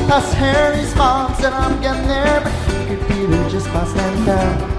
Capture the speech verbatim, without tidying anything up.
past Harry's mom, said I'm getting there, but you could feel it just by standing there.